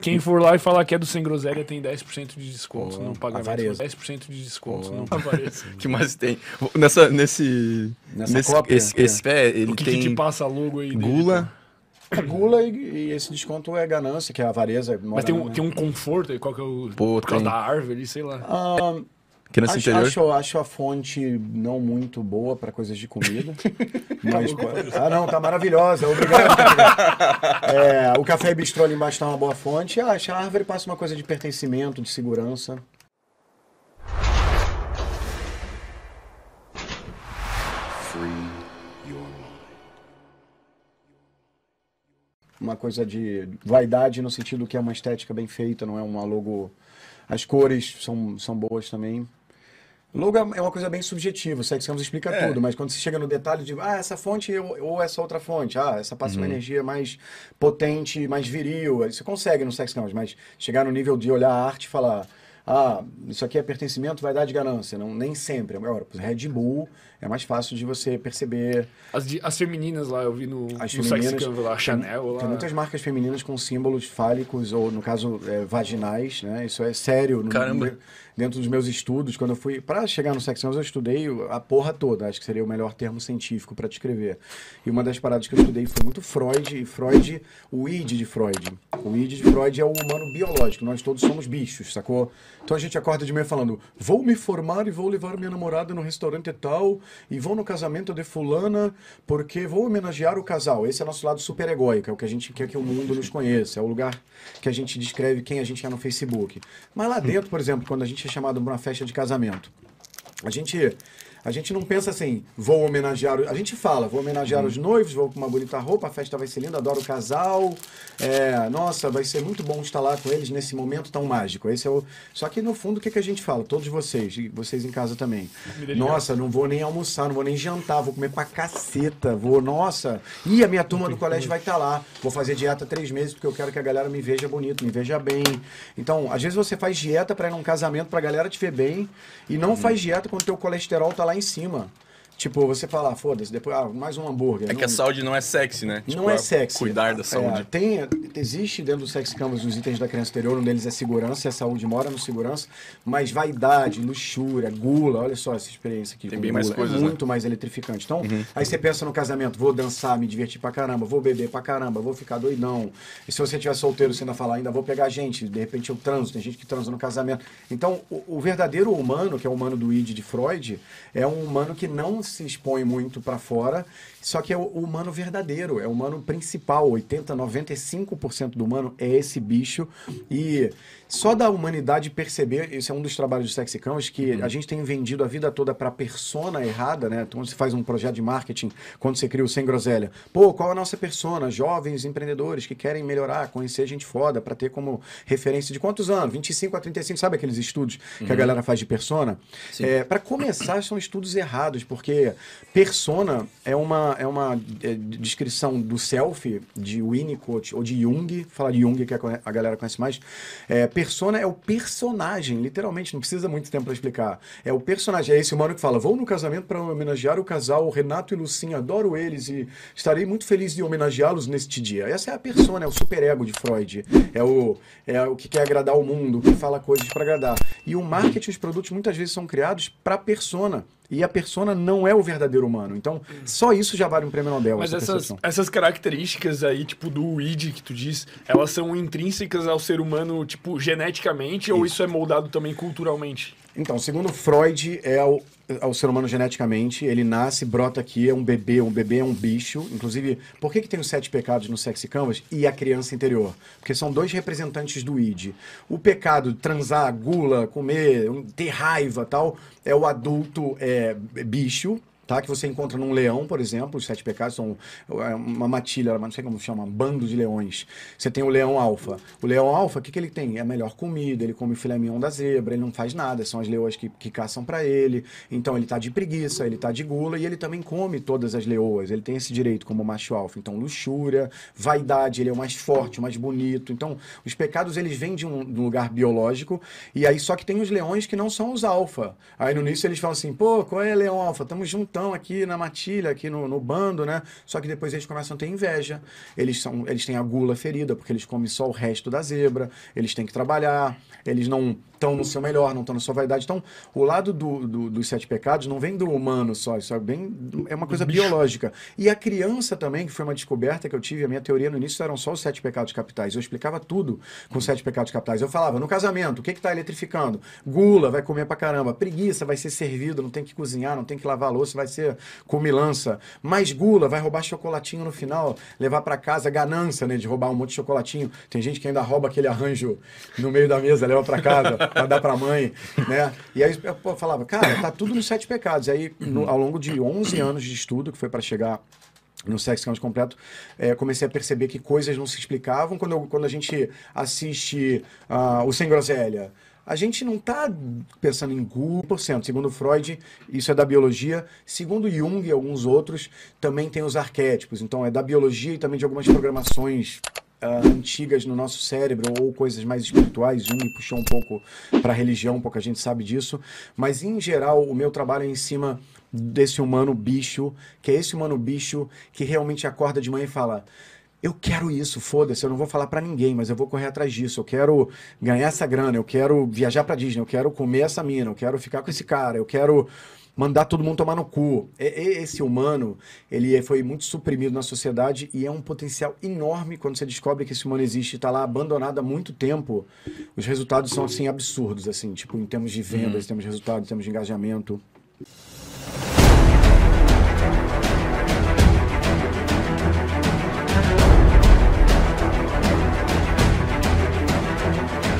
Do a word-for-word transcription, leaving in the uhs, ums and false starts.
Quem for lá e falar que é do Sem Groselha tem dez por cento de desconto Oh, no pagamento. avareza. dez por cento de desconto Oh. no avareza. O que mais tem? Nessa, nesse... Nessa nesse cópia, esse, é. esse pé, ele O que, tem que te passa logo aí? dele, gula. É gula e, e esse desconto é ganância, que é a avareza. Mas tem um, tem um conforto aí, qual que é o... Pô, por causa tem. da árvore, sei lá. Ah, Criança acho, interior. acho, acho a fonte não muito boa para coisas de comida. mas, ah, não, tá maravilhosa. Obrigado. É, o café bistrô ali embaixo tá uma boa fonte. Ah, acho que a árvore passa uma coisa de pertencimento, de segurança. Uma coisa de vaidade no sentido que é uma estética bem feita, não é uma logo... As cores são, são boas também. Logo é uma coisa bem subjetiva, o Sexy Canvas explica É. tudo, mas quando você chega no detalhe de, ah, essa fonte ou, ou essa outra fonte, ah, essa passa uma energia mais potente, mais viril, aí você consegue no Sexy Canvas, mas chegar no nível de olhar a arte e falar, ah, isso aqui é pertencimento, vaidade e ganância, não, nem sempre. Agora, Red Bull é mais fácil de você perceber. As, de- as femininas lá, eu vi no, As no femininas, Sexy Canvas lá, a Chanel lá. Tem muitas marcas femininas com símbolos fálicos, ou no caso, é, vaginais, né? Isso é sério. No, Caramba. no- dentro dos meus estudos, quando eu fui... Para chegar no Sexy Canvas, eu estudei a porra toda. Acho que seria o melhor termo científico para descrever. E uma das paradas que eu estudei foi muito Freud. E Freud, o id de Freud. O id de Freud é o humano biológico. Nós todos somos bichos, sacou? Então a gente acorda de manhã falando, vou me formar e vou levar minha namorada no restaurante tal, e vou no casamento de fulana, porque vou homenagear o casal. Esse é nosso lado super egóico, é o que a gente quer que o mundo nos conheça, é o lugar que a gente descreve quem a gente é no Facebook. Mas lá dentro, por exemplo, quando a gente é chamado para uma festa de casamento, a gente... A gente não pensa assim, vou homenagear... o- A gente fala, vou homenagear os noivos, vou com uma bonita roupa, a festa vai ser linda, adoro o casal. É, nossa, vai ser muito bom estar lá com eles nesse momento tão mágico. Esse é o... Só que no fundo, o que, que a gente fala? Todos vocês, e vocês em casa também. Comida de Nossa, não vou nem almoçar, não vou nem jantar, vou comer pra caceta. Vou, nossa... Ih, a minha turma do colégio vai estar lá. Vou fazer dieta três meses porque eu quero que a galera me veja bonito, me veja bem. Então, às vezes você faz dieta pra ir num casamento pra galera te ver bem e não faz dieta quando teu colesterol tá lá em cima. Tipo, você fala, ah, foda-se, depois, ah, mais um hambúrguer. É que a saúde não é sexy, né? Não Tipo, é a sexy. Cuidar da É, saúde. tem, existe dentro do Sexy Canvas os itens da criança interior, um deles é segurança, e a saúde mora no segurança, mas vaidade, luxúria, gula, olha só essa experiência aqui. Tem com bem mais gula, coisas, é né? muito mais eletrificante. Então, aí você pensa no casamento, vou dançar, me divertir pra caramba, vou beber pra caramba, vou ficar doidão. E se você estiver solteiro, você ainda fala, ainda vou pegar gente, de repente eu transo, tem gente que transa no casamento. Então, o, o verdadeiro humano, que é o humano do id de Freud, é um humano que não se expõe muito para fora, só que é o, o humano verdadeiro, é o humano principal, oitenta, noventa e cinco por cento do humano é esse bicho, e só da humanidade perceber, esse é um dos trabalhos do Sexy Canvas, que a gente tem vendido a vida toda para persona errada, né? Então você faz um projeto de marketing, quando você cria o Sem Groselha, pô, qual é a nossa persona? Jovens empreendedores que querem melhorar, conhecer gente foda, para ter como referência de quantos anos? vinte e cinco a trinta e cinco, sabe aqueles estudos que a galera faz de persona? É, para começar, são estudos errados, porque persona é uma, é uma é, descrição do self, de Winnicott ou de Jung, falar de Jung que a galera conhece mais, é, persona é o personagem, literalmente, não precisa muito tempo para explicar. É o personagem, é esse humano que fala, vou no casamento para homenagear o casal Renato e Lucinha, adoro eles e estarei muito feliz de homenageá-los neste dia. Essa é a persona, é o superego de Freud, é o, é o que quer agradar o mundo, que fala coisas para agradar. E o marketing, os produtos muitas vezes são criados para persona. E a persona não é o verdadeiro humano. Então, só isso já vale um prêmio Nobel. Mas essa essas, percepção. essas características aí, tipo, do id que tu diz, elas são intrínsecas ao ser humano, tipo, geneticamente, ou isso é moldado também culturalmente? Então, segundo Freud, é o, é o ser humano geneticamente, ele nasce, brota aqui, é um bebê, um bebê é um bicho. Inclusive, por que, que tem os sete pecados no Sexy Canvas e a criança interior? Porque são dois representantes do id. O pecado, transar, gula, comer, ter raiva tal, é o adulto é, bicho, tá? Que você encontra num leão, por exemplo, os sete pecados são uma matilha, não sei como chama, um bando de leões. Você tem o leão alfa. O leão alfa, o que, que ele tem? É a melhor comida, ele come o filé mignon da zebra, ele não faz nada, são as leoas que, que caçam para ele. Então ele tá de preguiça, ele tá de gula e ele também come todas as leoas. Ele tem esse direito como macho alfa. Então luxúria, vaidade, ele é o mais forte, o mais bonito. Então os pecados eles vêm de um, de um lugar biológico e aí só que tem os leões que não são os alfa. Aí no início eles falam assim, pô, qual é leão alfa? Tamo junto bonitão aqui na matilha, aqui no, no bando, né? Só que depois eles começam a ter inveja. Eles, são, eles têm a gula ferida, porque eles comem só o resto da zebra. Eles têm que trabalhar. Eles não estão no seu melhor, não estão na sua vaidade. Então, o lado do, do, dos sete pecados não vem do humano só. Isso é, bem, é uma coisa biológica. E a criança também, que foi uma descoberta que eu tive, a minha teoria no início eram só os sete pecados capitais. Eu explicava tudo com os sete pecados capitais. Eu falava, no casamento, o que está eletrificando? Gula, vai comer pra caramba. Preguiça, vai ser servido, não tem que cozinhar, não tem que lavar a louça, vai ser comilança. Mais gula, vai roubar chocolatinho no final, levar pra casa. Ganância, né, de roubar um monte de chocolatinho. Tem gente que ainda rouba aquele arranjo no meio da mesa, leva pra casa, pra dar pra mãe, né? E aí eu falava, cara, tá tudo nos sete pecados. E aí, no, ao longo de onze anos de estudo, que foi pra chegar no Sex Count completo, é, comecei a perceber que coisas não se explicavam. Quando, eu, quando a gente assiste uh, o Sem Groselha, a gente não está pensando em gula por cento. Segundo Freud, isso é da biologia. Segundo Jung e alguns outros, também tem os arquétipos. Então, é da biologia e também de algumas programações uh, antigas no nosso cérebro, ou coisas mais espirituais. Jung puxou um pouco para a religião, pouca gente sabe disso. Mas, em geral, o meu trabalho é em cima desse humano bicho, que é esse humano bicho que realmente acorda de manhã e fala... Eu quero isso, foda-se, eu não vou falar pra ninguém, mas eu vou correr atrás disso. Eu quero ganhar essa grana, eu quero viajar pra Disney, eu quero comer essa mina, eu quero ficar com esse cara, eu quero mandar todo mundo tomar no cu. Esse humano, ele foi muito suprimido na sociedade e é um potencial enorme quando você descobre que esse humano existe e tá lá abandonado há muito tempo. Os resultados são, assim, absurdos, assim, tipo, em termos de vendas, em termos de resultados, em termos de engajamento.